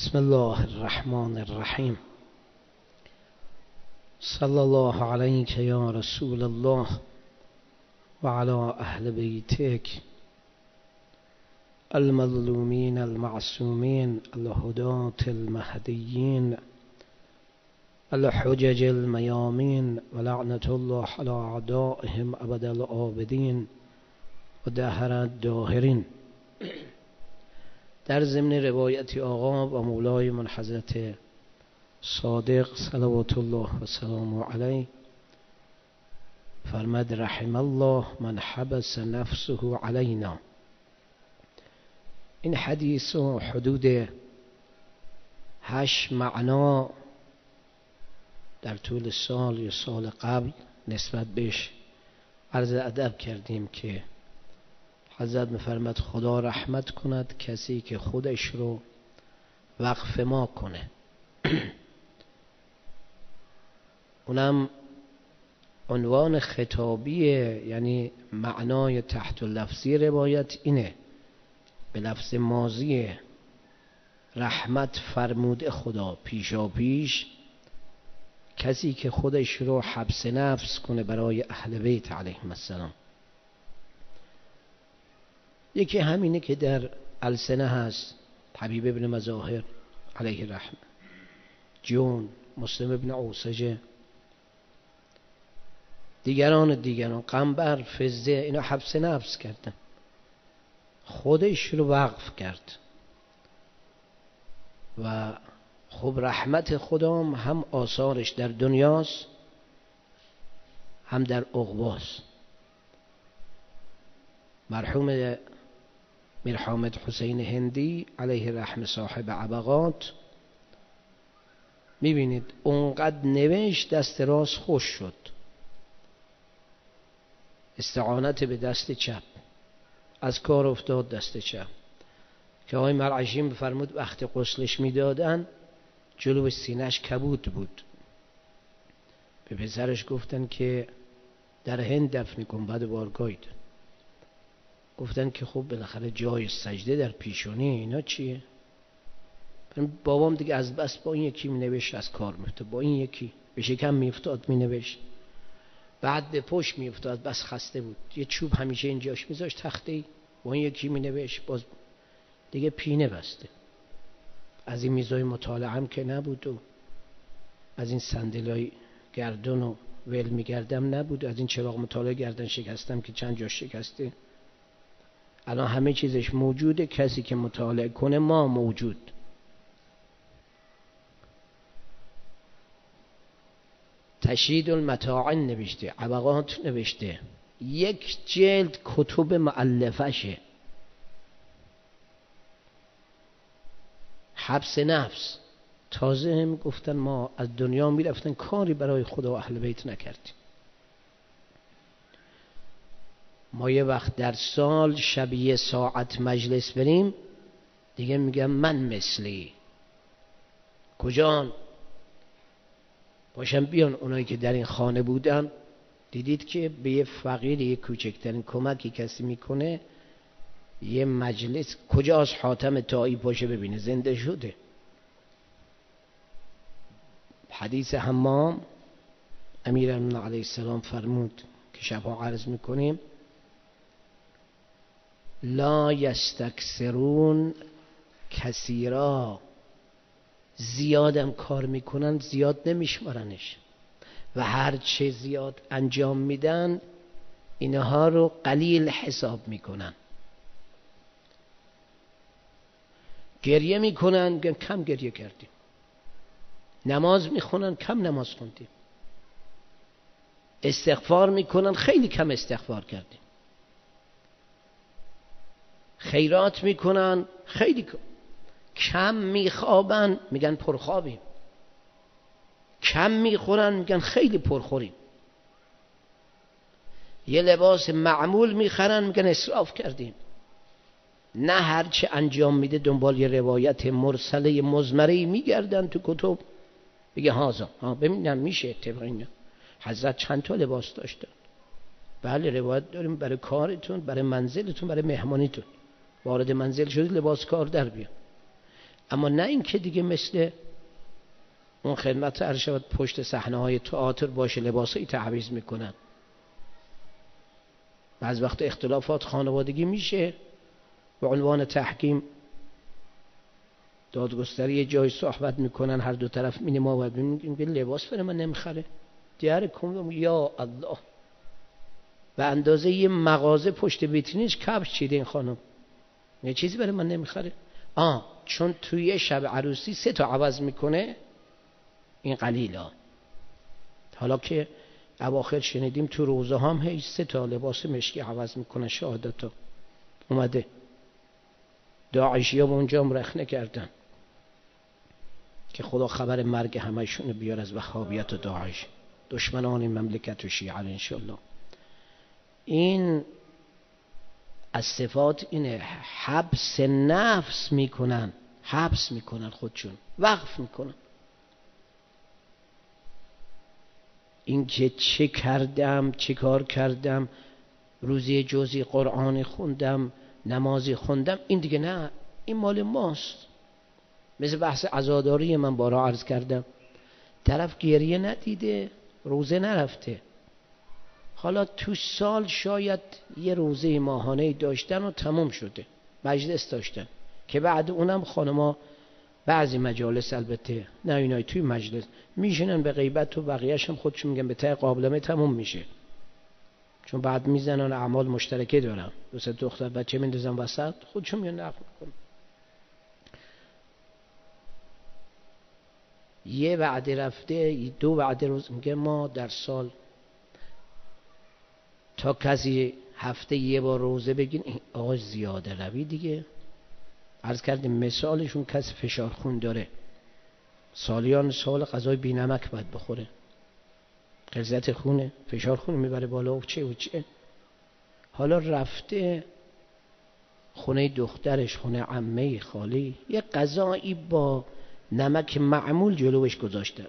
بسم الله الرحمن الرحیم. صلی الله علیک یا رسول الله و علی اهل بیتک المظلومین المعصومین الهداة المهدیین الحجج المیامین و لعنة الله علی اعدائهم ابد الآبدین و دهر الداهرین. در ضمن روایت آقا و مولای من حضرت صادق صلوات الله و سلام علیه فرمود رحم الله من حبس نفسه علینا. این حدیث و حدود 8 معنا در طول سال یا سال قبل نسبت بهش عرض ادب کردیم که حضرت می‌فرماد خدا رحمت کند کسی که خودش رو وقف ما کنه. اونم عنوان خطابیه، یعنی معنای تحت لفظی روایت اینه، به لفظ ماضیه رحمت فرموده خدا پیشا پیش کسی که خودش رو حبس نفس کنه برای اهل بیت علیهم السلام. یکی همینه که در السنه هست، حبیب ابن مظاهر علیه رحمه، جون، مسلم ابن اوسجه، دیگران قنبر، فزه، اینا حبس نفس کردن، خودش رو وقف کرد. و خب رحمت خدا هم آثارش در دنیاست هم در عقباست. مرحوم میر حامد حسین هندی علیه رحمه صاحب عبقات، میبینید اونقدر نوشت دست راست خوش شد، استعانت به دست چپ، از کار افتاد دست چپ، که آقای مرعشی بفرمود وقتی غسلش میدادن جلو سینه‌اش کبود بود. به پسرش گفتن که در هند دفن کن بعد بارگاهید. گفتن که خب بالاخره جای سجده در پیشونی اینا چیه؟ بابام دیگه از بس با این یکی مینوشت از کار میفته، با این یکی به شکم میافتاد مینوشت، بعد به پشت میافتاد بس خسته بود، یه چوب همیشه اینجاش میذاشت تخته‌ای، با این یکی مینوشت باز دیگه پینه بسته. از این میزای مطالعه هم که نبود و از این صندلای گردن و ول میگردم نبود، از این چراغ مطالعه گردن شکستم که چند جاش شکسته. الان همه چیزش موجوده، کسی که مطالعه کنه ما موجود. تشیید المتاعن نوشته، عبقات نوشته، 1 جلد کتب مؤلفشه. حبس نفس. تازه هم گفتن ما از دنیا میرفتن کاری برای خدا و اهل بیت نکردیم. ما یه وقت در سال شبیه ساعت مجلس بریم دیگه میگم من مثلی کجان باشم بیان. اونایی که در این خانه بودن دیدید که به یه فقیر یه کوچکترین کمکی کسی میکنه، یه مجلس کجاست حاتم طایی باشه ببینه زنده شده. حدیث حمام امیرالمومنین علیه السلام فرمود که شبها عرض میکنیم لا یستکثرون کثیرا، زیادم کار میکنن زیاد نمیشمارنش و هر چه زیاد انجام میدن اینها رو قلیل حساب میکنن. گریه میکنن میگن کم گریه کردیم، نماز میخونن کم نماز خوندیم، استغفار میکنن خیلی کم استغفار کردیم، خیرات میکنن خیلی کم میخوابن میگن پرخوابیم، کم میخورن میگن خیلی پرخوریم، یه لباس معمول میخرن میگن اسراف کردیم. نه هرچه انجام میده دنبال یه روایت مرسله مزمره میگردن تو کتب بگه هازا ببینم میشه طبق اینا. حضرت چند تا لباس داشتن؟ بله روایت داریم برای کارتون، برای منزلتون، برای مهمانیتون، وارد منزل شدید لباس کار در بیان. اما نه این که دیگه مثل اون خدمت عرض شود پشت صحنه های تئاتر باشه لباسایی تعویض میکنن. بعض وقت اختلافات خانوادگی میشه به عنوان تحکیم دادگستری یه جای صحبت میکنن، هر دو طرف مینما و میگه لباس برای من نمیخره دیاره کن. یا الله، به اندازه یه مغازه پشت ویترینش کفش چیده این خانم، یه چیزی برای من نمیخره. چون توی شب عروسی 3 تا عوض میکنه این قلیلا. حالا که اواخر شنیدیم تو روزه هم هی 3 تا لباس مشکی عوض میکنه. شهادتا اومده داعشی ها به اونجا هم رخنه کردن که خدا خبر مرگ همشون بیار از وهابیت و داعش، دشمنان این مملکت و شیعه انشالله. این از صفات اینه، حبس نفس میکنن، حبس میکنن خودشون، وقف میکنن. این که چه کردم چه کار کردم، روزی جزئی قرآن خوندم، نمازی خوندم، این دیگه نه، این مال ماست. مثل بحث عزاداری من بارها عرض کردم، طرف گریه ندیده، روزه نرفته، حالا تو سال شاید یه روزه ماهانه داشتن و تمام شده، مجلس داشتن که بعد اونم خانما بعضی مجالس البته نه اینای توی مجلس میشنن به غیبت و بقیه‌اش هم خودشون میگن به ته قابلمه تموم میشه، چون بعد میزنن اعمال مشترکه دارن، مثلا دختر بچه میندازن وسط خودشون میان نقل میکنن. یه وعده رفته 2 وعده روز میگه ما در سال تا کسی هفته یه بار روزه بگین، آقا زیاده روی دیگه. عرض کردیم مثالشون کسی فشار خون داره سالیان سال غذای بی نمک باید بخوره، غلظت خونه، فشار خون میبره بالا و چه و چه. حالا رفته خونه دخترش، خونه عمه خالی، یه غذایی با نمک معمول جلوش گذاشته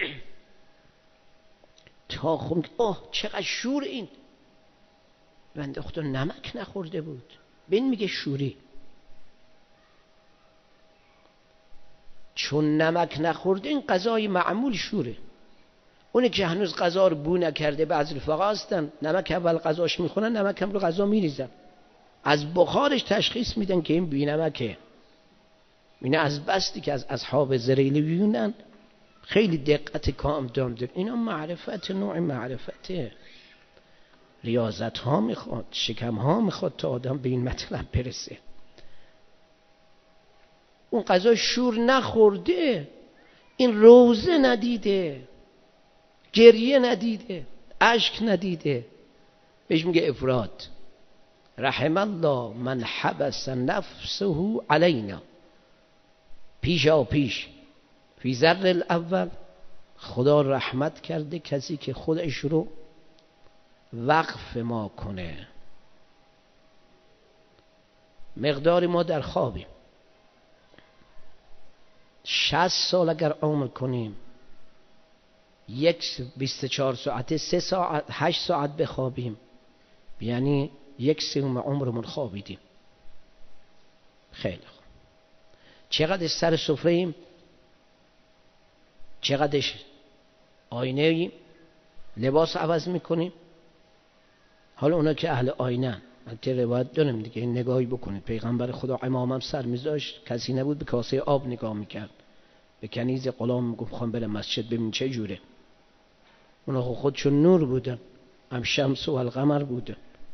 تا خون چقدر شور این بنده خدا نمک نخورده بود، بین میگه شوری، چون نمک نخورده این غذای معمول شوره. اونه که هنوز غذا رو بو نکرده، بعضی رفقا هستن نمک اول غذاش میخونن، نمک هم رو غذا میریزن، از بخارش تشخیص میدن که این بی نمکه. اینه از بستی که از اصحاب زریلیونن خیلی دقت کام داره. اینا معرفت، نوع معرفته، ریاضت ها میخواد، شکم ها میخواد تا آدم به این مطلب برسه. اون غذا شور نخورده، این روزه ندیده، گریه ندیده، اشک ندیده، بهش میگه افراد. رحم الله من حبس نفسه علینا، پیشا پیش فی ذر الاول خدا رحمت کرده کسی که خودش رو وقف ما کنه. مقداری ما در خوابیم 60 سال اگر عمر کنیم، 24 ساعته 3 ساعت 8 ساعت بخوابیم، یعنی 1/3 عمرمون خوابیدیم. خیلی خوب. چقدر سر سفره ایم، چقدرش آینه ایم، لباس عوض میکنیم. حالا اونا که اهل آینه، البته روایت دارم دیگه، این نگاهی بکنید، پیغمبر خدا امامم سر میذاشت، کسی نبود به کاسه آب نگاه میکرد، به کنیز غلام میگفت خواهم برم مسجد ببین چه جوره. اونا خودشون نور بودن، هم شمس و القمر بودن.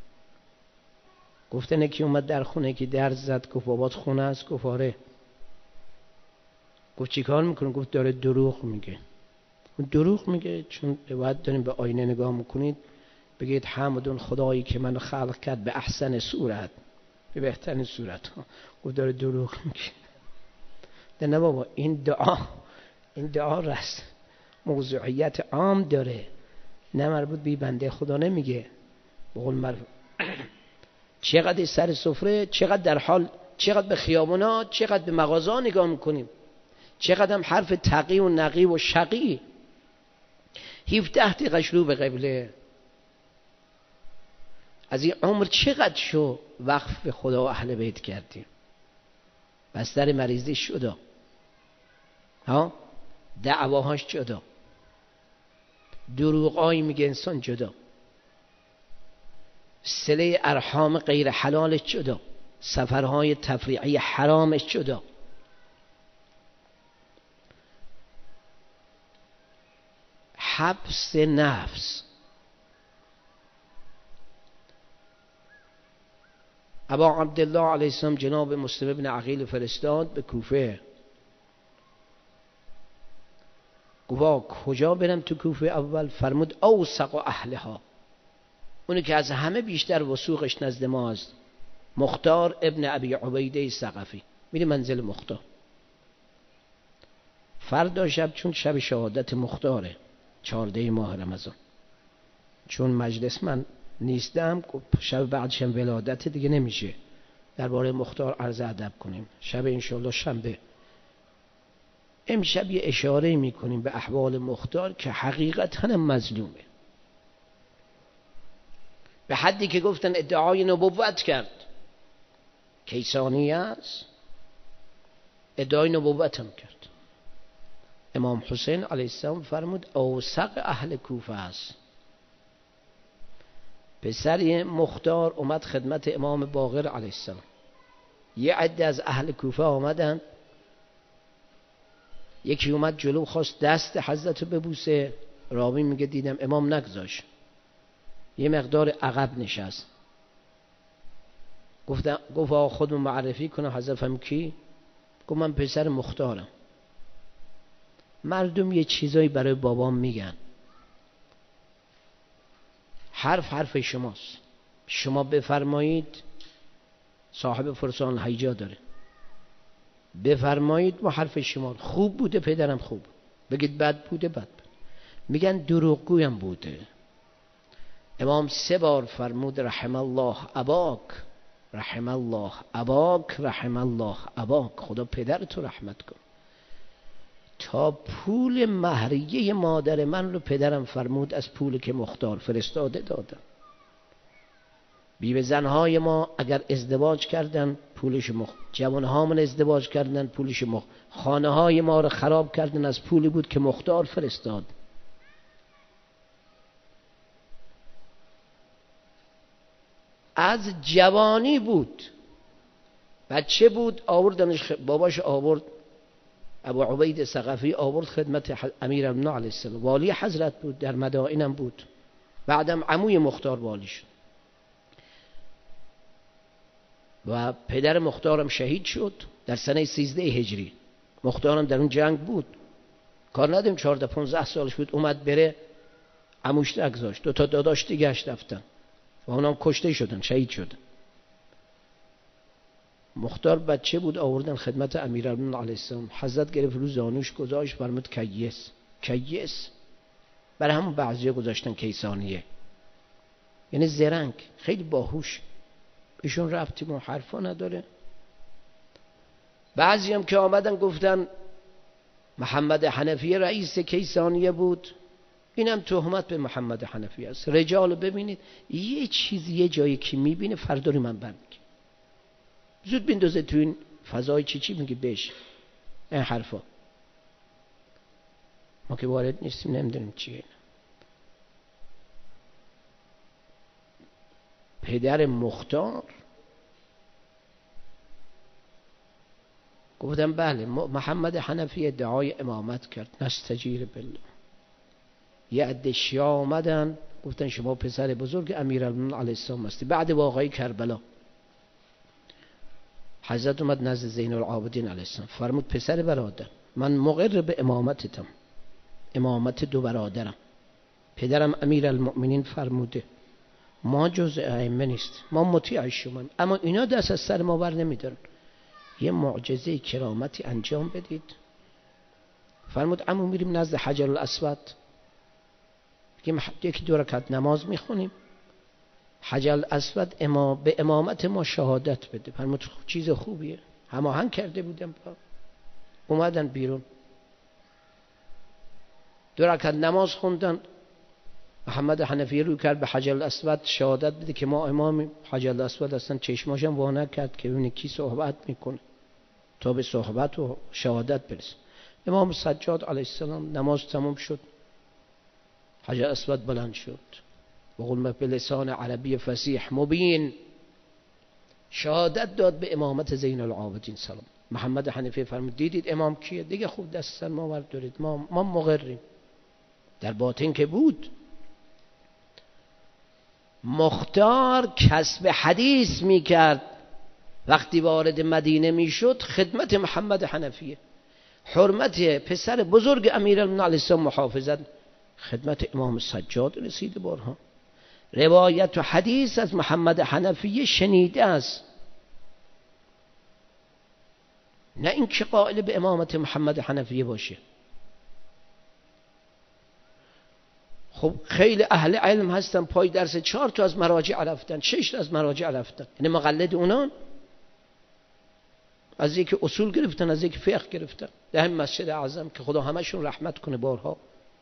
گفتن یکی اومد در خونه که در زد، گفت بابات خونه است؟ گفت آره. گفت چی کار میکنه؟ گفت داره دروغ میگه. دروغ میگه چون روایت داریم به آینه نگاه میکنید بگید حمدون خدایی که منو خلق کرد به احسن صورت، به بهترین صورت. گفت داره دروغ میگه. نه بابا، این دعا رست موضوعیت عام داره، نه مربوط به بنده خدا نمیگه. بقول مربوط چقدر سر سفره، چقدر در حال، چقدر به خیابونا، چقدر به مغازه نگاه میکنیم، چقدر هم حرف تقی و نقی و شقی. 17 دقیقه رو به قبله. از این عمر چقدر شو وقف به خدا و اهل بیت کردیم. بستر مریضی شد، ها، دعواهاش جدا، دروغایی میگه انسان جدا، صله ارحام غیر حلالش جدا، سفرهای تفریعی حرامش جدا. حبس نفس. ابا عبدالله علیه السلام جناب مسلم بن عقیل فرستاد به کوفه. گفت کجا برم تو کوفه؟ اول فرمود اوثق اهلها، اونی که از همه بیشتر وثوقش نزد ما است، مختار ابن ابی عبیده ثقفی. میری منزل مختار. فردا شب، چون شب شهادت مختاره 14 ماه رمضان، چون مجلس من نیستم، شب بعدشم ولادت دیگه نمیشه درباره مختار عرض ادب کنیم. شب انشالله شنبه امشب یه اشاره میکنیم به احوال مختار که حقیقتا هم مظلومه، به حدی که گفتن ادعای نبوت کرد. کیسانی است، ادعای نبوت هم کرد. امام حسین علیه السلام فرمود اوثق اهل کوفه است. پسر مختار اومد خدمت امام باقر علیه السلام. یه عده از اهل کوفه آمدن، یکی اومد جلو خواست دست حضرت رو ببوسه، راوی میگه دیدم امام نگذاشت، یه مقدار عقب نشست. گفت آقا خودمون معرفی کنم. حضرت فهم کی؟ گفت من پسر مختارم. مردم یه چیزایی برای بابام میگن، حرف شماست، شما بفرمایید. صاحب فرسان هیجا داره، بفرمایید ما حرف شما. خوب بوده پدرم، خوب بگید بد بوده بد. میگن دروغگویم بوده. امام 3 بار فرمود رحم الله اباک، رحم الله اباک، رحم الله اباک. خدا پدرتو رحمت کن. تا پول مهریه مادر من رو پدرم فرمود از پولی که مختار فرستاده دادم. بیوه زنهای ما اگر ازدواج کردن پولش جوانهامون ازدواج کردن پولش خانه های ما رو خراب کردن از پولی بود که مختار فرستاد. از جوانی بود، بچه بود، آوردنش باباش آورد، ابو عبید ثقفی آورد خدمت امیرالمومنین علیه السلام. والی حضرت بود، در مدائنم بود، بعدم عموی مختار والی شد و پدر مختارم شهید شد در سنه 13 هجری. مختارم در اون جنگ بود، کار ندیم 14-15 سالش بود، اومد بره عموش نگذاشت. 2 تا داداش دیگه اش رفتن و اونام کشته شدن، شهید شدن. مختار بچه بود، آوردن خدمت امیرالمومنین علیه السلام. حضرت گرفت رو زانوش گذاشت، فرمود کیس کیس. برای همون بعضی‌ها گذاشتن کیسانیه، یعنی زرنگ، خیلی باهوش. ایشون ربطی با حرفا نداره. بعضی هم که آمدن گفتن محمد حنفی رئیس کیسانیه بود، اینم تهمت به محمد حنفی است. رجال ببینید، یه چیز یه جایی که میبینه فردا رو من برمیگه، زود بندازه تو این فضای چی میگه بهش این حرفا. ما که وارد نیستیم نمیدونیم چیه. پدر مختار گفتم بله محمد حنفی ادعای امامت کرد، نستجیر بالله. یه عده شیعه آمدن گفتن شما پسر بزرگ امیرالمومنین علیه السلام هستی. بعد واقعه کربلا حضرت اومد نزد زین العابدین علیه السلام، فرمود پسر برادر من مقر به امامتتم، امامت 2 برادرم. پدرم امیرالمؤمنین فرموده ما جز ائمه نیست، ما مطیع شما، اما اینا دست از سر ما بر نمیدارن، یه معجزه کرامتی انجام بدید. فرمود عمو میریم نزد حجر الاسود، یکی 2 رکعت نماز میخونیم، حجر الاسود به امامت ما شهادت بده. فرمود چیز خوبیه، هماهنگ کرده بودم. اومدن بیرون 2 رکعت نماز خوندن. محمد حنفی رو کرد به حجر الاسود شهادت بده که ما امامیم. حجر الاسود اصلا چشماشم وا نکرد که ببینه کی صحبت میکنه تا به صحبت و شهادت برسه. امام سجاد علیه السلام نماز تمام شد، حجر اسود بلند شد و قلمه به لسان عربی فصیح مبین شهادت داد به امامت زین العابدین سلام. محمد حنیفی فرمود دیدید امام کیه؟ دیگه خوب دستن ما بردارید، ما مقریم. در باطن که بود مختار کسب حدیث میکرد، وقتی وارد مدینه میشد خدمت محمد حنفیه، حرمت پسر بزرگ امیرالمومنین علیه السلام محافظت، خدمت امام سجاد رسیده بارها، روایت و حدیث از محمد حنفیه شنیده است، نه اینکه قائل به امامت محمد حنفیه باشه. خب خیلی اهل علم هستن پای درس 4 تا از مراجع رفتن، 6 تا از مراجع رفتن، یعنی مقلد اونان، از یک اصول گرفتن، از یک فقه گرفتن. در همین مسجد اعظم که خدا همشون رحمت کنه بارها،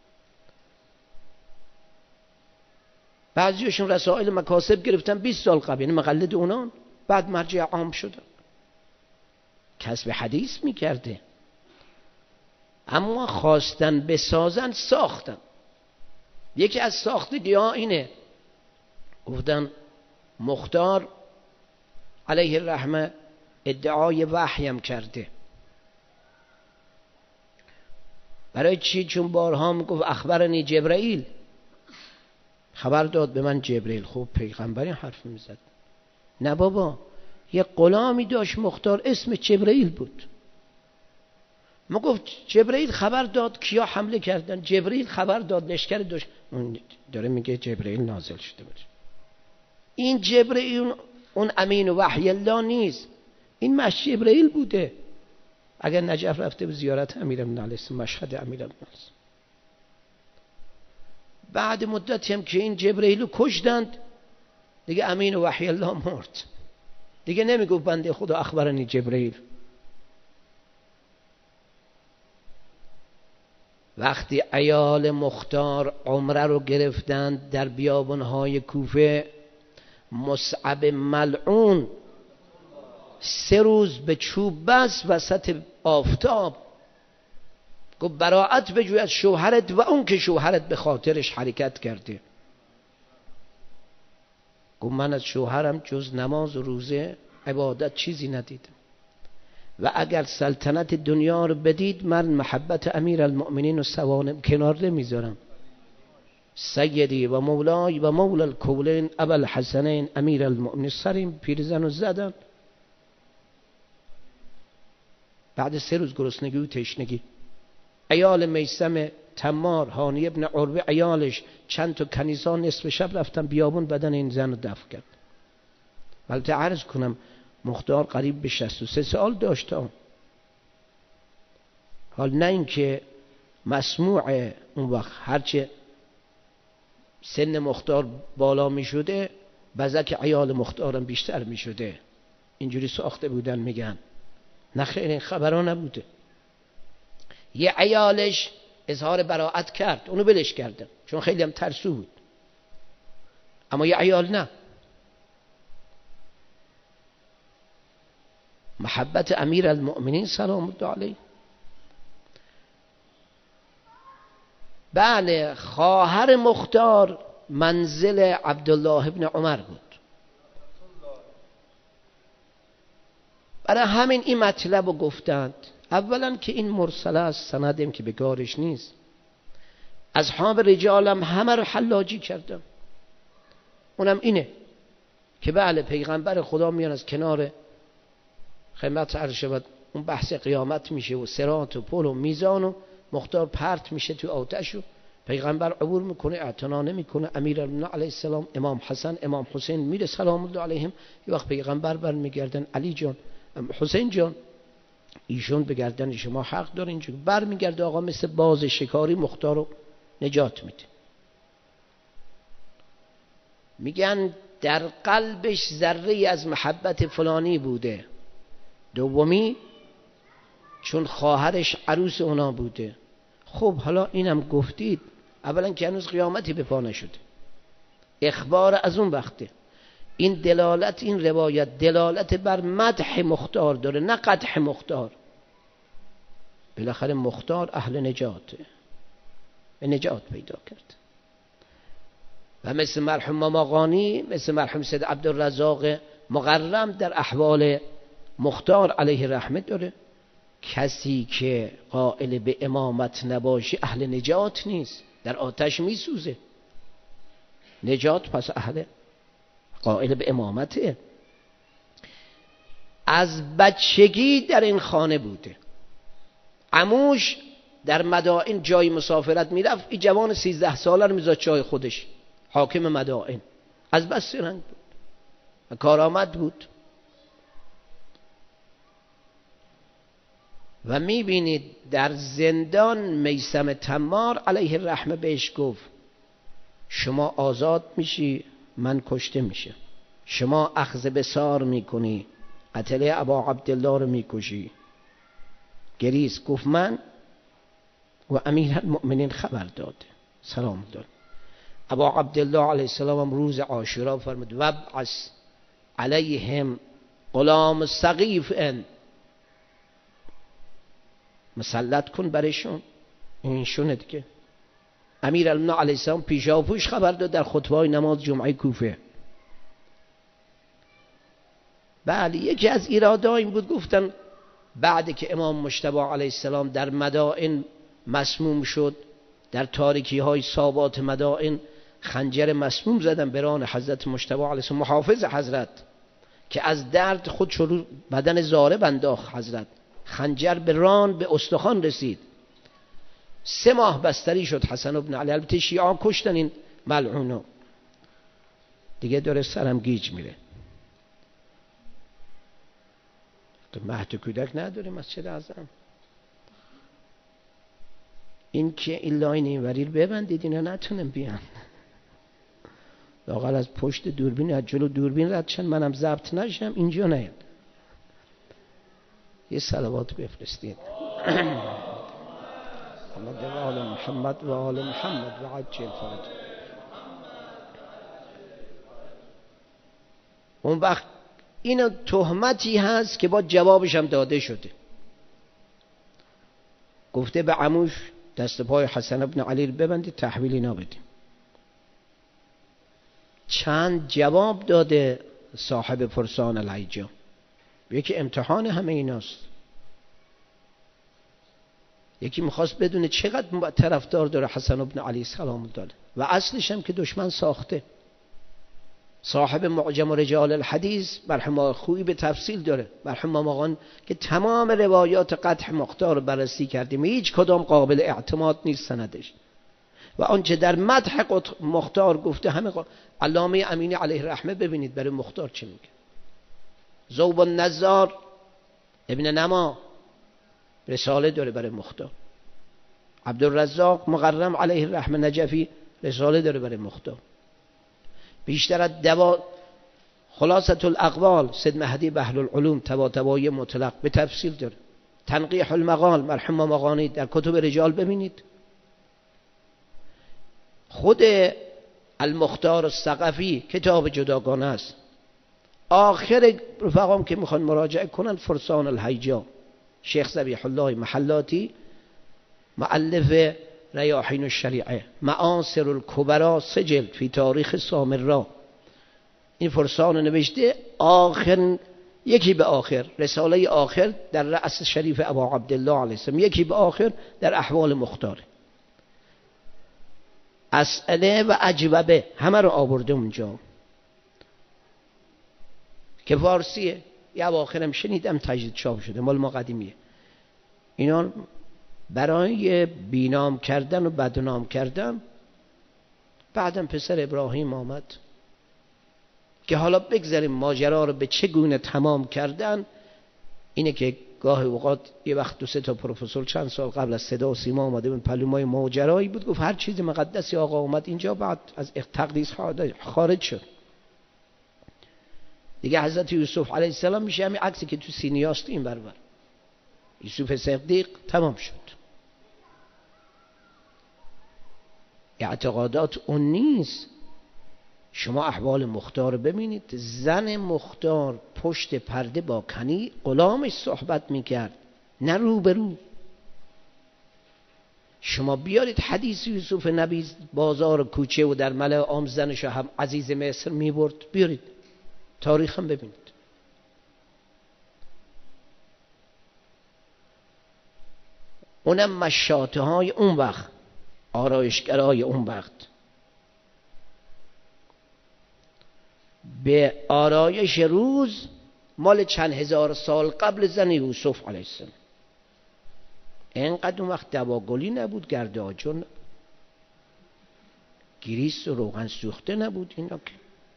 بعضیشون رسائل مکاسب گرفتن 20 سال قبل، یعنی مقلد اونان، بعد مرجع عام شدن. کسب حدیث میکرده، اما خواستن بسازن ساختن. یکی از ساختگی ها اینه، گفتن مختار علیه الرحمه ادعای وحی هم کرده. برای چی؟ چون بارها میگفت اخبرنی جبرائیل، خبر داد به من جبرائیل. خب پیغمبری حرف میزد؟ نه بابا، یه غلامی داشت مختار اسم جبرائیل بود. ما گفت جبرائیل خبر داد کیا حمله کردن، جبرائیل خبر داد لشکر داشت. اون داره میگه جبرائیل نازل شده بود. این جبرائیل اون امین و وحی الله نیست، این مش جبرائیل بوده. اگر نجف رفته به زیارت امیرالمومنین علیه السلام، مشهد امیرالمومنین، بعد مدتی هم که این جبرائیل رو کشتند، دیگه امین و وحی الله مرد، دیگه نمیگفت بنده خدا اخبرنی جبرائیل. وقتی عیال مختار عمره رو گرفتند در بیابانهای کوفه، مصعب ملعون 3 روز به چوب بست وسط آفتاب، گفت براءت بجوی از شوهرت و اون که شوهرت به خاطرش حرکت کرده. گفت من از شوهرم جز نماز و روزه عبادت چیزی ندیدم و اگر سلطنت دنیا رو بدید من محبت امیرالمؤمنین و سوانم کنار نمیذارم. سیدی و مولای و مولا الکولین ابوالحسنین امیرالمؤمنین. سریم پیرزن رو زدن. بعد 3 روز گرسنگی و تشنگی، عیال میثم تمار، هانی ابن عربه عیالش، چند تا کنیزان نصف شب رفتن بیابون، بدن این زن رو دفن کرد. البته عرض کنم مختار قریب به 63 سال داشت. حال نه اینکه مسموع اون وقت هرچه سن مختار بالا می شده بزک عیال مختارم بیشتر می شده، اینجوری ساخته بودن میگن. نه خیر، این خبرها نبوده. یه عیالش اظهار براءت کرد، اونو بلش کردن چون خیلی هم ترسو بود، اما یه عیال نه. محبت امیرالمؤمنین سلام الله علیه. بله، خواهر مختار منزل عبدالله ابن عمر بود. برای همین این مطلب رو گفتند. اولا که این مرسله است، سندیم که به کارش نیست. اصحاب رجالم همه رو حلاجی کردن. اونم اینه که بله پیغمبر خدا میان از کنار خدمت عرض شود اون بحث قیامت میشه و صراط و پل و میزان و مختار پرت میشه تو آتش و پیغمبر عبور میکنه، اعتنا نمیکنه. امیرالمومنین علیه السلام، امام حسن، امام حسین میره سلام الله علیهم. یه وقت پیغمبر برمیگردن، علی جان، حسین جان، ایشون به گردن شما حق داره. اینجوری برمیگرده آقا مثل باز شکاری مختار رو نجات میده. میگن در قلبش ذره از محبت فلانی بوده. دومی چون خواهرش عروس اونا بوده. خب حالا اینم گفتید، اولا که هنوز قیامتی به پا نشده، اخبار از اون وقته. این دلالت، این روایت دلالت بر مدح مختار داره، نه قدح مختار. بالاخره مختار اهل نجاته، به نجات پیدا کرد. و مثل مرحوم ماماقانی، مثل مرحوم سید عبدالرزاق مقرم در احوال مختار علیه رحمه داره. کسی که قائل به امامت نباشه اهل نجات نیست، در آتش میسوزه. نجات پس اهل قائل به امامته. از بچگی در این خانه بوده. عموش در مدائن جای مسافرت میرفت، این جوان 13 ساله رو میذاشت جای خودش، حاکم مدائن. از بس رنگ بود و کارآمد بود. و میبینید در زندان میثم تمار علیه الرحمه بهش گفت شما آزاد میشی، من کشته میشه. شما اخذ بصار میکنی، قتله ابا عبدالله رو میکشی. گریز گفت من و امیرالمؤمنین خبر داده، سلام داد. ابا عبدالله علیه السلام روز عاشورا فرمود وابعث علیهم غلام سقیف ان، مسلط کن برشون. این شونه دیگه. امیرالمؤمنین علیه السلام پیشاپوش خبر داد در خطبه نماز جمعه کوفه. بله، یکی از ایرادا این بود، گفتن بعد که امام مجتبی علیه السلام در مدائن مسموم شد، در تاریکی های سابات مدائن خنجر مسموم زدن به ران حضرت مجتبی علیه السلام، محافظ حضرت، که از درد خود شروع بدن ضارب انداخت. حضرت خنجر به ران به استخوان رسید. 3 ماه بستری شد حسن ابن علی. البته شیعه کشتن این ملعونو. دیگه داره سرم گیج میره. تو مهد کودک نداریم مسجد اعظم. این که این لاین اینوری ببندید اینا نتونم بیان. لااقل از پشت دوربین، از جلو دوربین رد شن، منم ضبط نشم اینجا نیاد. یه صلوات بفرستید. محمد و آل محمد و آل محمد و عجل فرج. اون وقت این تهمتی هست که با جوابش هم داده شده. گفته به عموش دست پای حسن ابن علی رو ببندید، تحویل اینا بدیم. چند جواب داده صاحب فرسان الهیجا. یکی امتحان همه ایناست. یکی میخواست بدونه چقدر طرفدار داره حسن ابن علی سلام الله علیه، و اصلش هم که دشمن ساخته. صاحب معجم رجال الحدیث مرحوم خویی به تفصیل داره، مرحوم ماماقان، که تمام روایات قدح مختار رو بررسی کردیم، هیچ کدام قابل اعتماد نیست سندش. و آنچه در مدح مختار گفته همه علامه امینی علیه رحمه ببینید برای مختار چه میگه. ذوب النزار ابن نما رساله داره برای مختار. عبدالرزاق مقرم علیه رحمه نجفی رساله داره برای مختار. بیشتر از خلاصة الاقوال سید مهدی بحر العلوم طباطبایی مطلق به تفصیل داره. تنقیح المقال مرحوم ماماقانی در کتب رجال ببینید. خود المختار الثقفی کتاب جداگانه است. آخر رفقام که میخوان مراجعه کنن فرسان الهیجا، شیخ ذبیح الله محلاتی مؤلف ریاحین الشریعه، معاصر الکبرا سجل فی تاریخ سامرا، این فرسان نوشته. آخر یکی به آخر رساله آخر در رأس شریف ابا عبدالله علیه السلام، یکی به آخر در احوال مختار. اسئله و اجوبه همه رو آورده اونجا که فارسیه. یه اواخرم شنیدم تجدید چاپ شده، مال ما قدیمیه. اینا برای بینام کردن و بدنام کردن. بعدم پسر ابراهیم آمد که حالا بگذاریم ماجرا رو به چه گونه تمام کردن. اینه که گاه اوقات یه وقت 2-3 تا پروفسور چند سال قبل از صدا و سیما آمده بود، پلومای ماجرایی بود، گفت هر چیز مقدسی آقا اومد اینجا بعد از تقدیس خارج شد دیگه. حضرت یوسف علیه السلام میشه همین عکسی که تو سینیاست این برابر یوسف صدیق تمام شد. اعتقادات اون نیست. شما احوال مختار ببینید. زن مختار پشت پرده با کنی غلامش صحبت میکرد، نه رو به رو. شما بیارید حدیث یوسف نبی بازار و کوچه و در ملأ عام زنش هم عزیز مصر میبرد، بیارید تاریخ هم ببینید. اونم مشاطه های اون وقت، آرایشگرای اون وقت به آرایش روز مال چند هزار سال قبل زن یوسف علیه السلام. اینقدر اون وقت دواگلی نبود، گرد آجر نبود، گریس و روغن سوخته نبود. اینا که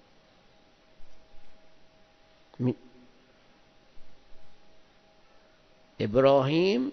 ابراهیم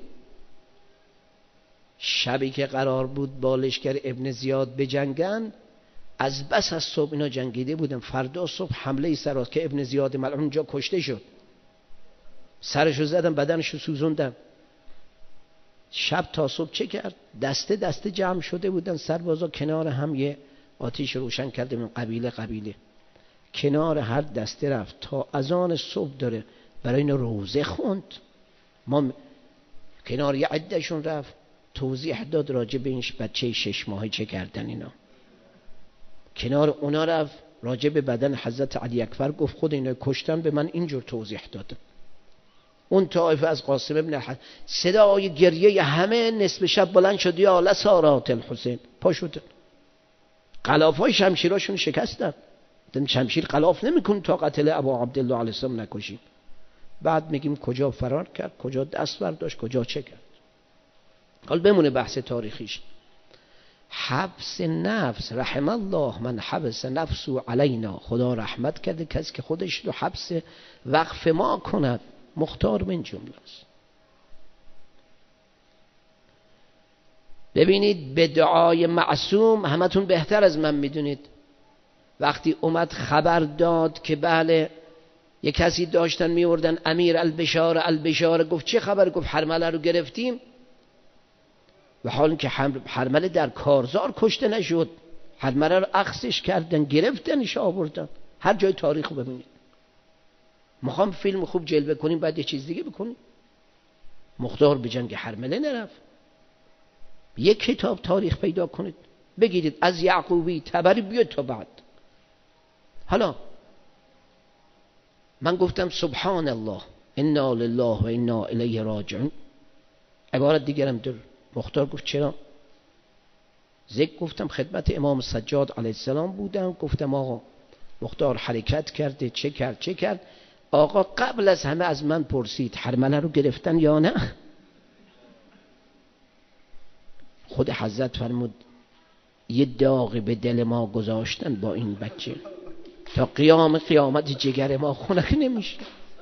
شبی که قرار بود با لشکر ابن زیاد بجنگن، از بس از صبح اینا جنگیده بودن، فردا صبح حمله سر که ابن زیاد ملعون اونجا کشته شد، سرشو زدن بدنشو سوزوندن. شب تا صبح چه کرد؟ دسته دسته جمع شده بودن سربازا کنار هم، یه آتیش روشن کرده من قبیله کنار هر دسته رفت تا اذان صبح داره برای اینا روزه خوند. ما کنار یه عدهشون رفت توضیح داد راجع به این بچه 6 ماهه چه کردن اینا. کنار اونا رفت راجع به بدن حضرت علی اکبر گفت خود اینا کشتن، به من اینجور توضیح داد. اون طایفه از قاسم ابن الحسن صدای گریه همه نصف شب بلند شد، یا لسارات الحسین، پا شدن غلافای شمشیراشون شکستن. شمشیر غلاف نمیکنه تا قتل ابا عبدالله علیه السلام نکشیم. بعد میگیم کجا فرار کرد، کجا دست برداشت، کجا چه کرد. حال بمونه بحث تاریخیش. حبس نفس، رحم الله من حبس نفسو علینا، خدا رحمت کرده کسی که خودش رو حبس وقف ما کند، مختار من جمله است. ببینید به دعای معصوم همتون بهتر از من میدونید، وقتی اومد خبر داد که بله یک کسی داشتن میوردن امیر البشار، گفت چه خبر؟ گفت حرمله رو گرفتیم، و حال که حرمله در کارزار کشته نشد، حرمله رو اخذش کردن گرفتنش آوردن. هر جای تاریخ رو ببینید. میخوام فیلم خوب جلوه کنیم بعد یه چیز دیگه بکنیم. مختار به جنگ حرمله نرفت. یک کتاب تاریخ پیدا کنید بگیرید از یعقوبی تبری بیاد تا بعد. حالا من گفتم سبحان الله انا لله و انا الیه راجعون، عبارت دیگرم در مختار گفت چرا؟ ذکر گفتم خدمت امام سجاد علیه السلام بودم، گفتم آقا مختار حرکت کرده، چه کرد؟ آقا قبل از همه از من پرسید حرمله رو گرفتن یا نه؟ خود حضرت فرمود یه داغی به دل ما گذاشتن با این بچه، تا قیامت جگر ما خنک نمیشه.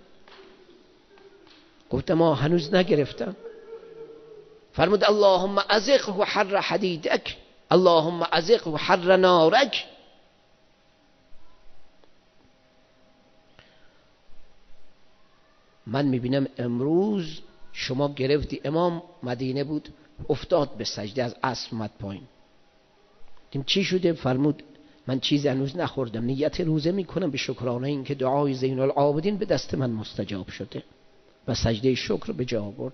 گفتم ما هنوز نگرفتن. فرمود اللهم ازقه حر حدیدک، اللهم ازقه حر نارک. من میبینم امروز شما گرفتی، امام مدینه بود افتاد به سجده، از عصر اومد پایین. گفتیم چی شده؟ فرمود من چیزی هنوز نخوردم، نیت روزه میکنم به شکرانه این که دعای زین العابدین به دست من مستجاب شده، و سجده شکر به جا آورد.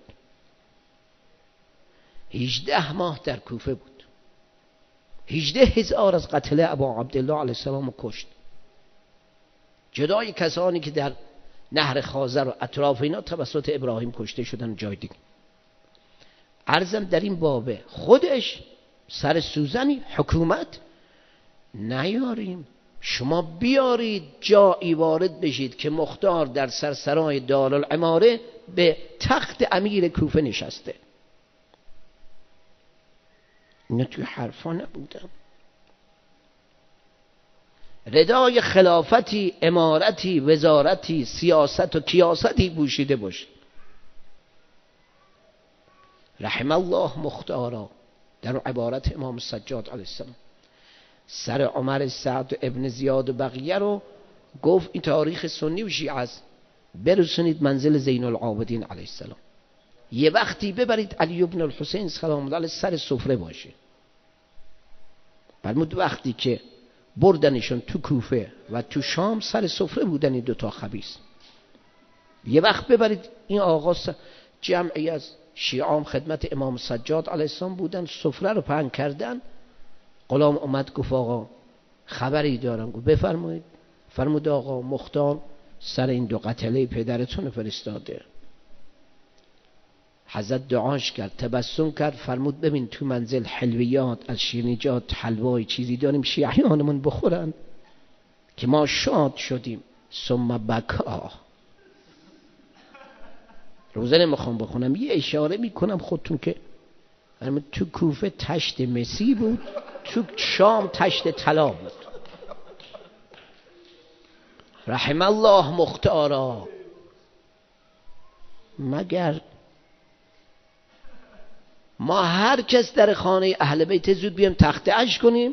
18 ماه در کوفه بود، 18,000 از قتل ابا عبدالله علیه السلام کشت، جدای کسانی که در نهر خازر و اطراف اینا توسط ابراهیم کشته شدن جای دیگه. عرضم در این بابه خودش سر سوزنی حکومت نیاریم، شما بیارید جایی وارد بشید که مختار در سرسرای دارالعماره به تخت امیر کوفه نشسته. اینا توی حرفا نبودن. ردای خلافتی، امارتی، وزارتی، سیاست و کیاستی پوشیده باشه. رحم الله مختارا، در عبارت امام سجاد علیه السلام سر عمر سعد و ابن زیاد و بقیه رو گفت این تاریخ سنی و شیعه است، برسونید منزل زین العابدین علیه السلام، یه وقتی ببرید علی ابن الحسین سلام الله علیه سر سفره باشه. فرمود وقتی که بردنشون تو کوفه و تو شام سر سفره بودن این دوتا خبیث، یه وقت ببرید این آقا جمعی از شیعام خدمت امام سجاد علیه السلام بودن، سفره رو پهن کردن. غلام اومد گفت آقا خبری دارم. گفت بفرمایید. فرمود آقا مختار سر این 2 قتله پدرتون فرستاده. حضرت دعاش کرد، تبسم کرد، فرمود ببین تو منزل حلویات از شیرینیجات، حلوای چیزی داریم شیعیانمون بخورن که ما شاد شدیم. ثم بکا. روزه نمیخوام بخونم، یه اشاره میکنم خودتون که تو کوفه تشت مسی بود، تو شام تشت طلا بود. رحم الله مختارا. مگر ما هر کس در خانه اهل بیت زود بیام تخت عش کنیم؟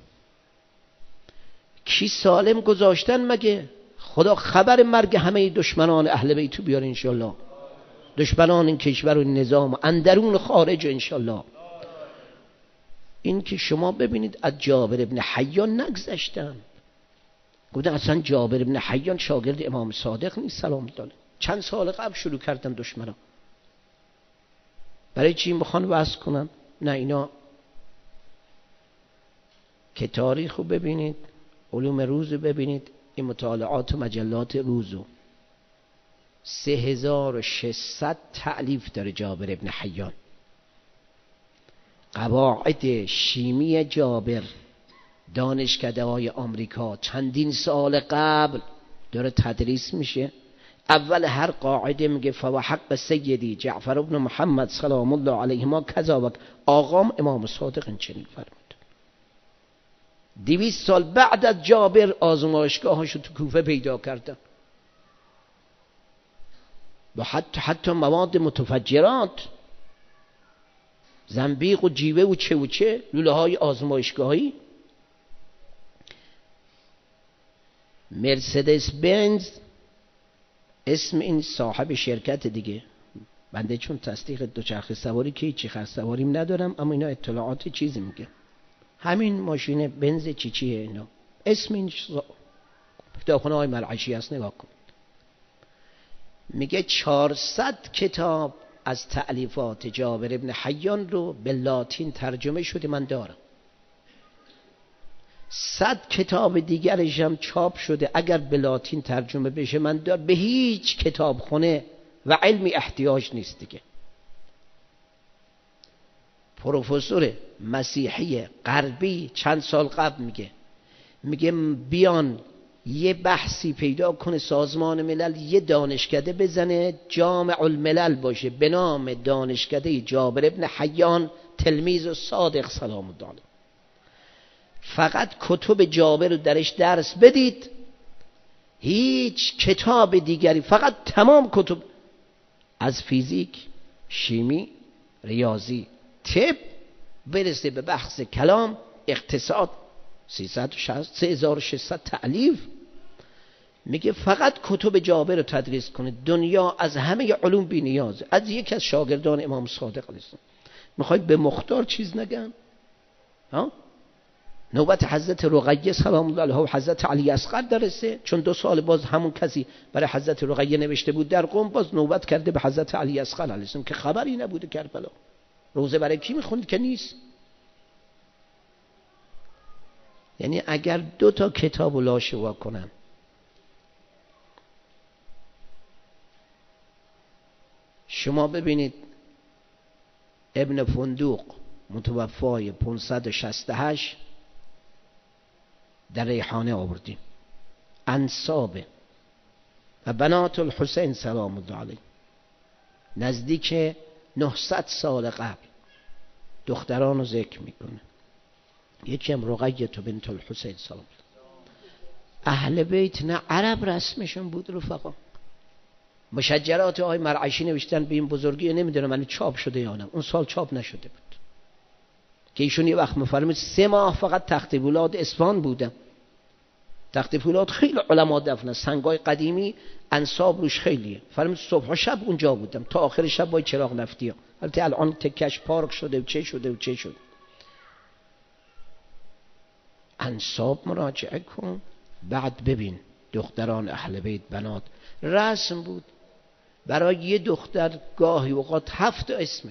کی سالم گذاشتن مگه؟ خدا خبر مرگ همه دشمنان اهل بیت بیار انشالله، دشمنان این کشور و این نظام اندرون و خارج انشالله. این که شما ببینید از جابر ابن حیان نگذشتن. گفتن اصلا جابر ابن حیان شاگرد امام صادق نیست سلام الله. چند سال قبل شروع کردن دشمنان. برای چی میخوان وصل کنن؟ نه اینا که تاریخ رو ببینید، علوم روز رو ببینید، این مطالعات و مجلات روزو 3600 تألیف داره جابر ابن حیان. قواعد شیمی جابر دانشکده های آمریکا چندین سال قبل داره تدریس میشه. اول هر قاعده میگه فوحق سیدی جعفر ابن محمد سلام الله علیهما کذا، آقام امام صادق این چنین فرمود. 200 سال بعد از جابر آزمایشگاهاشو تو کوفه پیدا کردن و حتی مواد متفجرات، زنبیق و جیوه و چه لوله های آزمایشگاهی. مرسدس بنز اسم این صاحب شرکت دیگه، بنده چون تصدیق دوچرخه سواری که هیچی خرد سواریم ندارم، اما اینا اطلاعات چیزی میگه. همین ماشین بنز چیه اینا، اسم این کتابخانه های مرعشی هست، نگاه کن. میگه 400 کتاب از تألیفات جابر ابن حیان رو به لاتین ترجمه شده من دارم. 100 کتاب دیگرش هم چاپ شده، اگر به لاتین ترجمه بشه من دارم. به هیچ کتابخونه و علمی احتیاج نیست دیگه. پروفسور مسیحی غربی چند سال قبل میگه بیان یه بحثی پیدا کنه سازمان ملل، یه دانشکده بزنه جامع الملل باشه به نام دانشکده جابر ابن حیان تلمیذ و صادق سلام الله علیه. فقط کتب جابر رو درش درس بدید، هیچ کتاب دیگری، فقط تمام کتب از فیزیک، شیمی، ریاضی، طب برسه به بحث کلام، اقتصاد، 3600 تألیف. میگه فقط کتب جابر رو تدریس کنه، دنیا از همه علوم بی نیازه. از یکی از شاگردان امام صادق علیه السلام میخواید به مختار چیز نگن؟ ها؟ نوبت حضرت رقیه سلام الله علیها و حضرت علی اصغر درسته، چون 2 سال باز همون کسی برای حضرت رقیه نوشته بود در قم، باز نوبت کرده به حضرت علی اصغر علیه السلام که خبری نبوده کربلا. روزه برای کی میخونید که نیست؟ یعنی اگر 2 تا کتاب رو لاشوا کنن، شما ببینید ابن فندوق متوفای 568 در ریحانه آوردیم، انساب و بنات الحسین سلام الله علیه نزدیک 900 سال قبل دختران رو ذکر میکنه. یکی هم رقیه بنت الحسین سلام الله. اهل بیت نه عرب رسمشون بود رفقا. مشجرات آقای مرعشی نوشتن به این بزرگی، نمیدونم من چاپ شده یا نه، اون سال چاپ نشده بود که ایشون یه وقت میفرمید 3 ماه فقط تخت فولاد اصفهان بودم. تخت فولاد خیلی علما دفنن، سنگای قدیمی انساب روش خیلیه. فرمود صبح و شب اونجا بودم تا آخر شب با چراغ نفتی ها. البته الان تکش پارک شده و چه شده. انساب مراجعه کن، بعد ببین دختران اهل بیت بنات رسم بود. برای یه دختر گاهی اوقات 7 اسمه.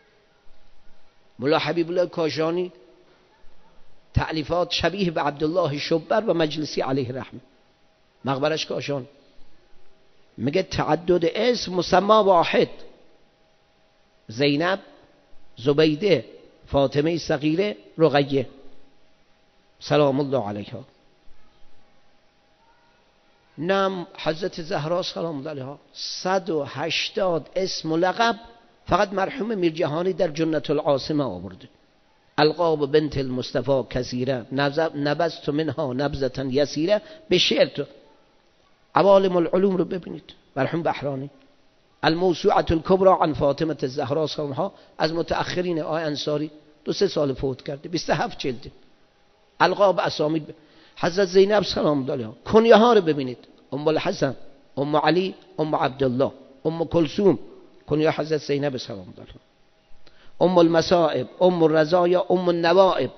ملا حبیب الله کاشانی تألیفات شبیه به عبدالله شبر و مجلسی علیه رحمه، مقبرش کاشان، میگه تعدد اسم مسمى واحد، زینب، زبیده، فاطمه صغیره، رقیه سلام الله علیها. نم حضرت زهرا سلام الله علیها 180 اسم و لقب فقط مرحوم میرجهانی در جنت العاصمه آورده. القاب بنت المصطفى کثیره، نبذت منها نبذة یسیره، به شعر. تو عوالم العلوم رو ببینید، مرحوم بحرانی. الموسوعة الکبرى عن فاطمه الزهرا سلام الله، از متأخرین آقای انصاری 2-3 سال فوت کرده، 27 جلد. القاب اسامی حضرت زینب سلام الله علیها. کنیه ها رو ببینید، ام الحسن، ام علی، ام عبدالله، ام کلثوم، کنیه حضرت زینب سلام الله علیها. ام المصائب، ام الرزایا، ام النوائب.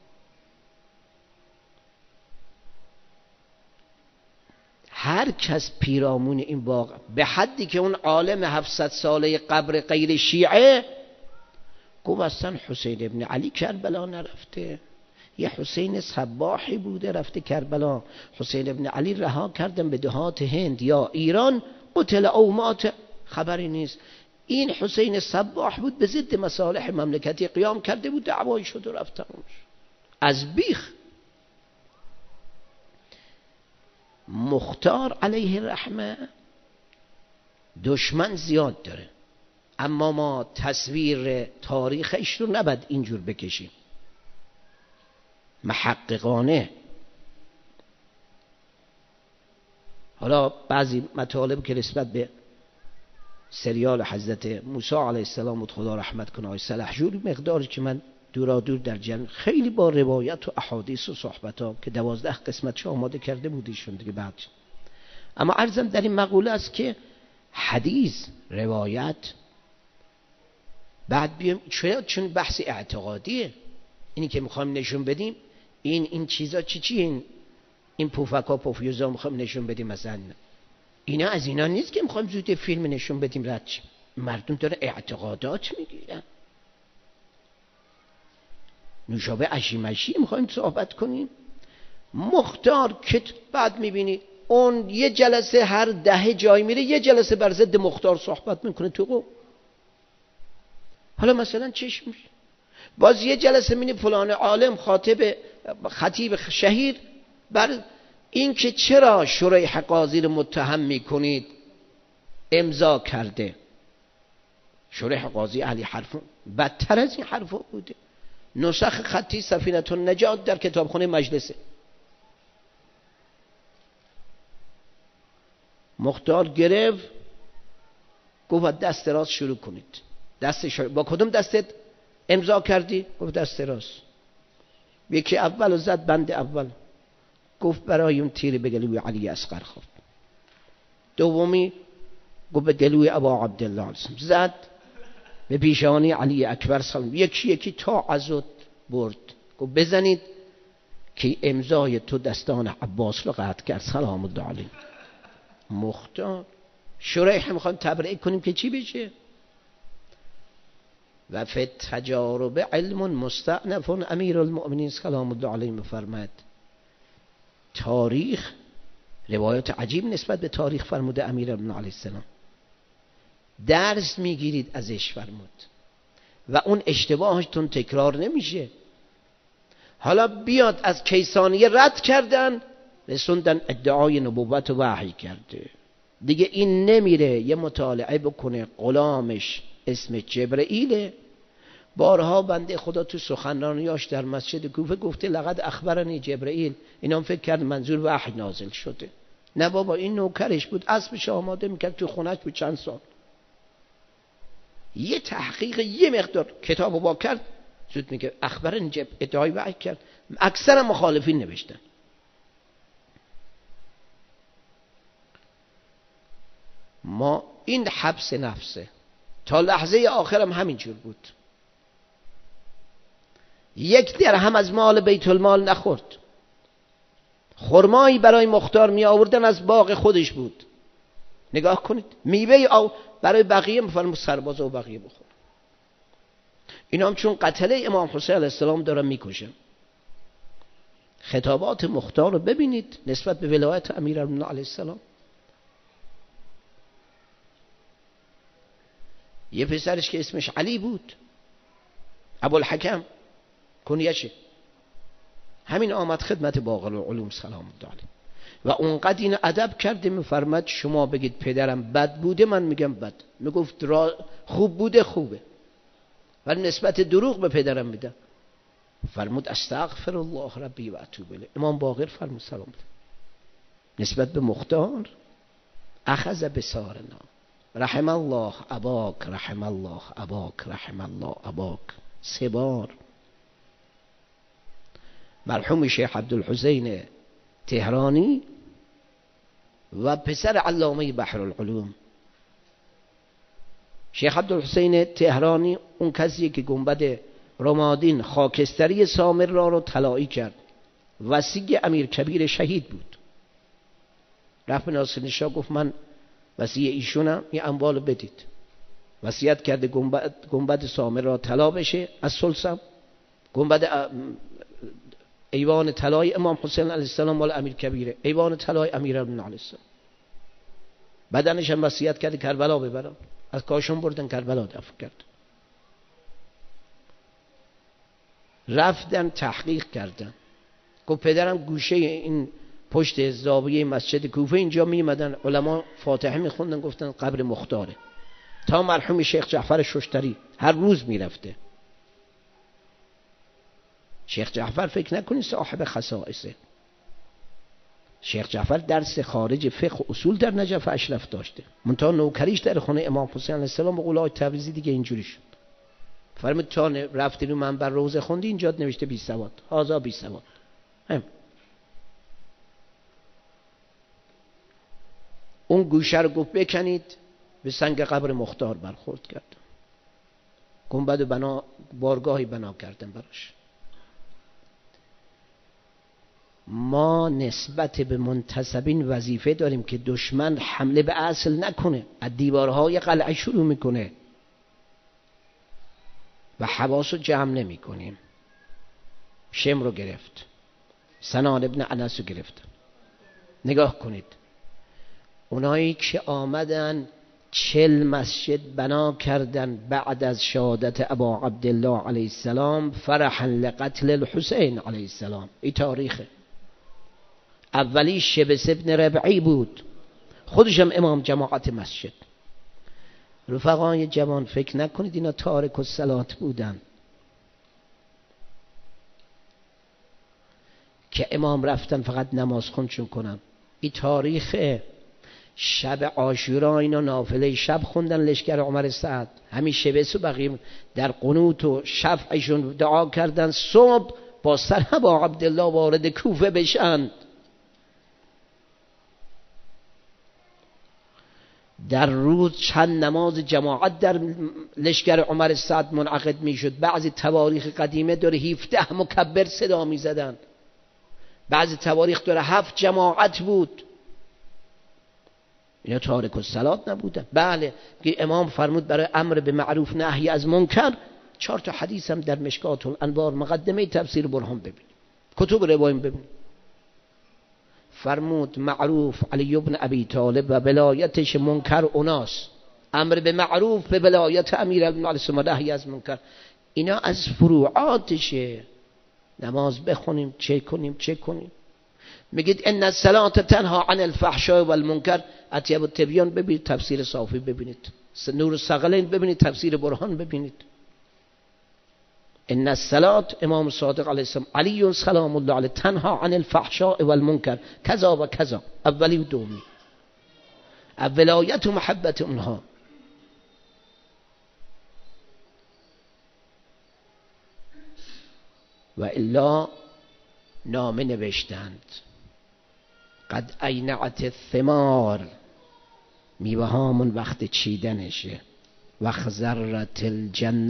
هر کس پیرامون این باغ، به حدی که اون عالم 700 ساله قبر غیر شیعه گفت اصلا حسین ابن علی کربلا نرفته، یه حسین صباحی بوده رفته کربلا. حسین ابن علی رها کردن به دهات هند یا ایران، قتل او مات، خبری نیست. این حسین صباح بود، به ضد مصالح مملکتی قیام کرده بود، دعوایی شد و رفت از بیخ. مختار علیه رحمه دشمن زیاد داره، اما ما تصویر تاریخش رو نباید اینجور بکشیم، محققانه. حالا بعضی مطالب که نسبت به سریال حضرت موسی علیه السلام خدا رحمت کنه آقای سلحجوری، مقداری که من دورا دور در جمع خیلی با روایت و احادیث و صحبت ها که 12 قسمتش آماده کرده بودیشون دیگه بعد. اما عرضم در این مقوله است که حدیث، روایت، بعد بیام چون بحث اعتقادیه، اینی که میخوایم نشون بدیم این چیزا چی این پوفکا پوفیوزا میخوایم نشون بدیم، مثلا اینا از اینا نیست که میخوایم زود فیلم نشون بدیم رد شیم. مردم داره اعتقادات میگیرن. نوشابه اشیمشی میخوایم صحبت کنیم. مختار که بعد میبینی اون یه جلسه هر 10 جای میره، یه جلسه بر ضد مختار صحبت میکنه تو قوم. حالا مثلا چشم میشه، باز یه جلسه میبینی فلان عالم خطیب شهیر بر این که چرا شریح قاضی رو متهم میکنید امضا کرده. شریح قاضی علی حرف بدتر از این حرفا بوده. نسخ خطی سفینه النجات در کتابخانه مجلسه. مختار گرفت گفت دست راست شروع کنید. با کدوم دستت امضا کردی؟ گفت دست راست. یکی اول زد بند اول، گفت برای اون تیر به گلوی علی اصغر خورد. دومی گفت به گلوی ابا عبدالله زد، به پیشانی علی اکبر سلام. یکی تا عزت برد، گفت بزنید که امضای تو دستان عباس رو قطع کرد سلام الله علیه. مختار شریح میخوایم تبرئه کنیم که چی بشه؟ و فی التجارب علم مستأنف امیر المؤمنین سلام الله علیه میفرماید تاریخ، روایات عجیب نسبت به تاریخ فرموده امیر ابن علیه السلام، درس میگیرید ازش فرمود و اون اشتباهشتون تکرار نمیشه. حالا بیاد از کیسانیه رد کردن، رسوندن ادعای نبوت و وحی کرده، دیگه این نمیره یه مطالعه بکنه. غلامش اسم جبرئیله. بارها بنده خدا تو سخنرانیاش در مسجد کوفه گفته لقد اخبرنی جبرئیل، اینا فکر کرد منظور وحی نازل شده. نه بابا، این نوکرش بود، اسبش آماده میکرد تو خونش بود چند سال. یه تحقیق یه مقدار کتابو با کرد زود میگه اخبرنی ادعای وحی کرد. اکثر مخالفین نوشتن. ما این حبس نفسه تا لحظه آخرم همینجور بود. 1 درهم از مال بیت المال نخورد. خرمایی برای مختار می آوردن از باغ خودش بود، نگاه کنید میوه برای بقیه میفرمود سرباز و بقیه بخور. اینا هم چون قتله امام حسین علیه السلام دارن میکشن. خطابات مختار رو ببینید نسبت به ولایت امیرالمومنین علیه السلام. یه پسرش که اسمش علی بود، ابوالحکم کنیشه، همین آمد خدمت باقر العلوم سلام الله علیه و اونقدر این ادب کرده میفرماد شما بگید پدرم بد بوده من میگم بد، میگفت خوب بوده خوبه، ولی نسبت دروغ به پدرم میدم. فرمود استغفر الله ربی و اتوب الیه. امام باقر فرمود سلام الله نسبت به مختار اخذ بسارنا رحم الله اباک رحم الله اباک رحم الله اباک 3 بار. مرحوم شیخ عبدالحسین تهرانی و پسر علامه بحرالعلوم شیخ عبدالحسین تهرانی اون کسی که گنبد رمادین خاکستری سامرا رو طلایی کرد، وصی امیر کبیر شهید بود. رفت به ناصرالدین شاه گفت من وصی ایشونم، این اموال بدید. وصیت کرده گنبد سامرا طلا بشه از سلسم، گنبد ایوان طلای امام حسین علیه السلام مال امیر کبیره، ایوان طلای امیرالمومنین علیه السلام. بدنش هم وصیت کرده کربلا ببرن، از کاشان بردن کربلا دفن کرد. رفتن تحقیق کردن، گفت پدرم گوشه این پشت زاویه مسجد کوفه اینجا میمدن علما فاتحه میخوندن، گفتن قبر مختاره. تا مرحوم شیخ جعفر ششتری هر روز میرفته. شیخ جعفر فکر نکنید صاحب خصائصه. شیخ جعفر درس خارج فقه و اصول در نجف اشرف داشته، منتها نوکریش در خونه امام حسین علیه السلام به قول آقای تبریزی دیگه اینجوری شد. فرمود تا رفتی رو منبر روزه خوندی اینجا نوشته بی سواد، هازا بی سواد. اون گوشه رو گفت بکنید، به سنگ قبر مختار برخورد کرد. گنبد بارگاهی بنا کردن براش. ما نسبت به منتسبین وظیفه داریم که دشمن حمله به اصل نکنه، از دیوارهای قلعه شروع میکنه و حواس رو جمع نمی کنیم. شم رو گرفت، سنان ابن انس رو گرفت. نگاه کنید اونایی که آمدن 40 مسجد بنا کردن بعد از شهادت ابا عبدالله علیه السلام فرحا لقتل الحسین علیه السلام. این تاریخه. اولی شبس ابن ربعی بود، خودشم امام جماعت مسجد. رفقای جوان فکر نکنید اینا تارک الصلات بودن که امام رفتن فقط نماز خونشون کنن. این تاریخه. شب عاشورا اینا نافله شب خوندن لشکر عمر سعد، همین شبس و بقیه در قنوت و شفعشون دعا کردن صبح با سر ابا عبدالله وارد کوفه بشن. در روز چند نماز جماعت در لشکر عمر سعد منعقد می شد. بعضی تواریخ قدیمه داره 17 مکبر صدا می زدن، بعضی تواریخ داره 7 جماعت بود. اینا تارک الصلات نبودن. بله که امام فرمود برای امر به معروف نهی از منکر 4 تا حدیث هم در مشکات الانوار مقدمه تفسیر برهان ببین، کتب روایت ببین. فرمود معروف علی ابن ابی طالب و ولایتش، منکر اوناس. امر به معروف به ولایت امیرالمومنین علیه السلام، نهی از منکر. اینا از فروعاتشه. نماز بخونیم چه کنیم. میگید ان الصلاة تنها عن الفحشاء والمنکر. اطیب التبیان ببینید، تفسیر صافی ببینید، نور الثقلین ببینید، تفسیر برهان ببینید. ان الصلاة امام صادق علیه السلام علی سلام الله علیه تنها عن الفحشاء والمنکر کذا و کذا. اولی و دومی ولایت و محبت اونها. و الا نامه نوشتند قد اینعت الثمار، میوه هامون وقت چیدنشه. و خضرت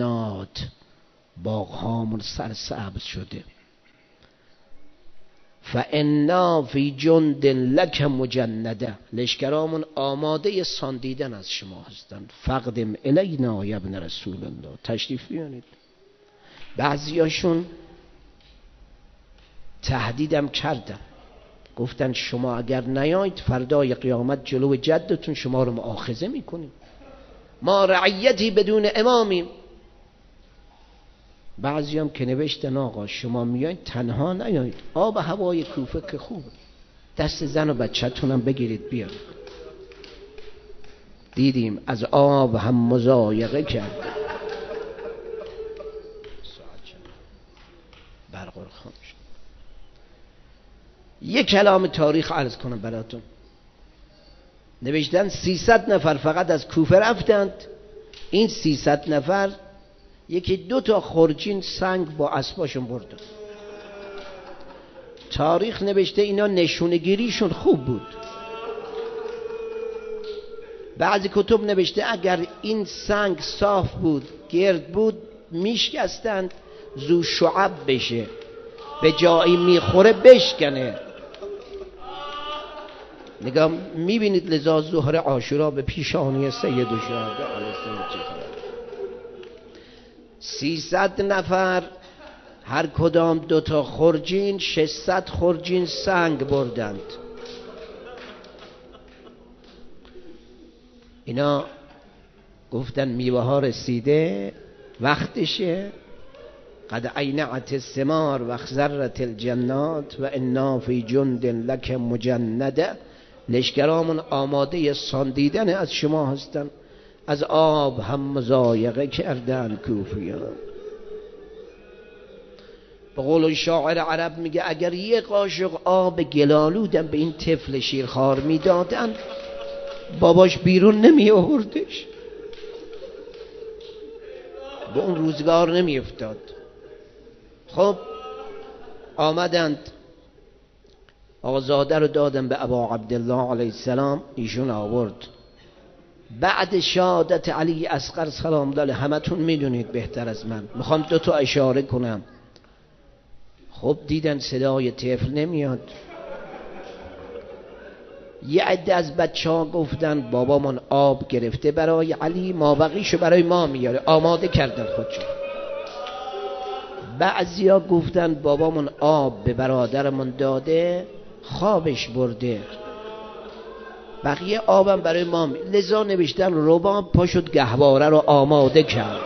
الجنات، باغ هامون سرسبز شده. فانا فی جند لک مجنده، لشکرامون آماده ساندیدن از شما هستند. فقدم الینا یا ابن رسول الله، تشریف بیارید. بعضیاشون تهدیدم کردن، گفتن شما اگر نیایید فردای قیامت جلو جدتون شما رو مؤاخذه میکنیم، ما رعیتی بدون امامیم. بعضی هم که نوشتن آقا شما میایید تنها نیایید، آب هوای کوفه که خوبه، دست زن و بچه‌تون هم بگیرید بیارید. دیدیم از آب هم مضایقه کرد. برقرار خاموش. یک کلام تاریخ عرض کنم براتون. نوشتن 300 نفر فقط از کوفه رفتند. این 300 نفر یکی 2 تا خرجین سنگ با اسباشون بردن. تاریخ نوشته اینا نشونگیریشون خوب بود. بعضی کتب نوشته اگر این سنگ صاف بود گرد بود میشکستند زو شعب بشه، به جایی میخوره بشکنه. نگاه میبینید لذا ظهر عاشورا به پیشانی سید الشهدا علیه السلام 300 نفر هر کدام 2 تا خرجین 600 خرجین سنگ بردند. اینا گفتن میوه ها رسیده، وقتشه، قد عینعت الثمار و اخضرت الجنات و انا فی جند لک مجنده، لشکرامون آماده ساندیدن از شما هستن. از آب هم مضایقه کردن کوفیان. به قول شاعر عرب میگه اگر یه قاشق آب گلالودن به این طفل شیرخوار میدادن باباش بیرون نمی آوردش، به اون روزگار نمی افتاد. خب آمدند آزاده رو دادن به ابا عبدالله علیه السلام، ایشون آورد. بعد شهادت علی اصغر سلام الله علیه، همتون میدونید بهتر از من، میخوام 2 تا اشاره کنم. خب دیدن صدای طفل نمیاد، یه عده از بچه ها گفتن بابامون آب گرفته برای علی، ما بقیشو برای ما میاره، آماده کردن خودشون. بعضی ها گفتن بابامون آب به برادرمون داده خوابش برده، بقیه آبم برای ما لذا نوشتن رباب پا شد گهواره رو آماده کرد.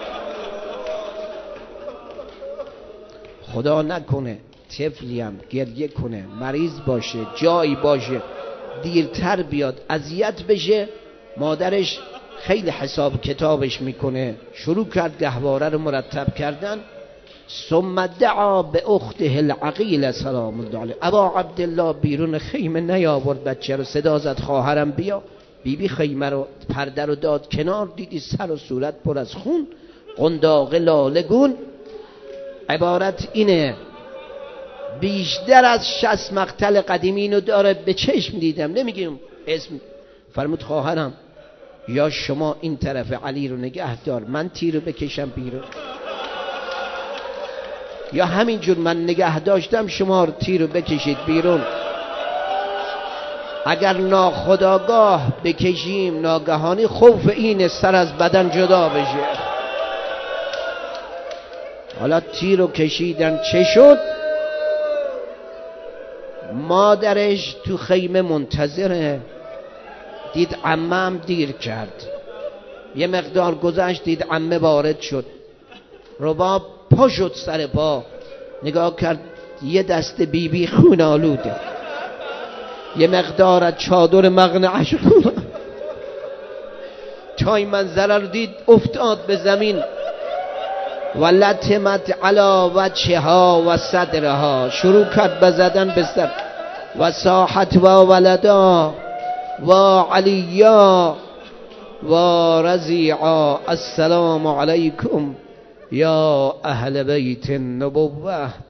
خدا نکنه طفلی هم گریه کنه، مریض باشه، جایی باشه، دیرتر بیاد اذیت بشه، مادرش خیلی حساب کتابش میکنه. شروع کرد گهواره رو مرتب کردن. ثم دعا به اخته العقیل سلام الله علیه. ابا عبدالله بیرون خیمه نیاورد بچه رو، صدا زد خواهرم بیا. بیبی خیمه رو پرده رو داد کنار، دیدی سر و صورت پر از خون، قنداق لالگون. عبارت اینه بیشتر از 60 مقتل قدیمی اینو داره، به چشم دیدم، نمیگیم اسم. فرمود خواهرم یا شما این طرف علی رو نگه دار من تیر رو بکشم بیرون، یا همینجور من نگه داشتم شما تیر رو بکشید بیرون. اگر ناخودآگاه بکشیم ناگهانی خوف این سر از بدن جدا بشه. حالا تیر رو کشیدن، چه شد؟ مادرش تو خیمه منتظره، دید عمه هم دیر کرد، یه مقدار گذشت دید عمه وارد شد، رباب پا شد سر پا، نگاه کرد یه دست بیبی خون آلوده، یه مقدار از چادر مقنعش خون، تا این منظره رو دید افتاد به زمین. و لطمت علی وجهها و صدرها، شروع کرد به زدن به سر. و صاحت و ولدا و علیا و رضیعا السلام علیکم یا اهل بیت النبوه